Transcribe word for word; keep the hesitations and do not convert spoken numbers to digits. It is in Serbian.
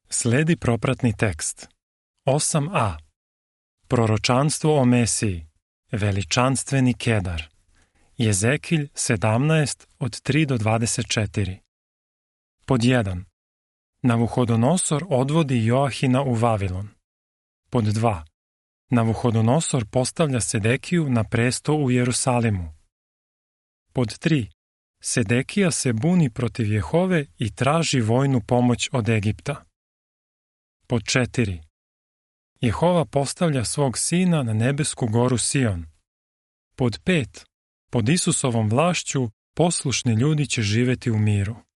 Sledi propratni tekst. osam a. Proročanstvo o Mesiji. Veličanstveni Kedar. Jezekilj sedamnaest od tri do dvadeset četiri. Pod jedan. Navuhodonosor odvodi Joahina u Vavilon. Pod dva. Navuhodonosor postavlja Sedekiju na presto u Jerusalimu. Pod tri. Sedekija se buni protiv Jehove i traži vojnu pomoć od Egipta. Pod četiri. Jehova postavlja svog sina na nebesku goru Sion. Pod pet. Pod Isusovom vlašću poslušni ljudi će živjeti u miru.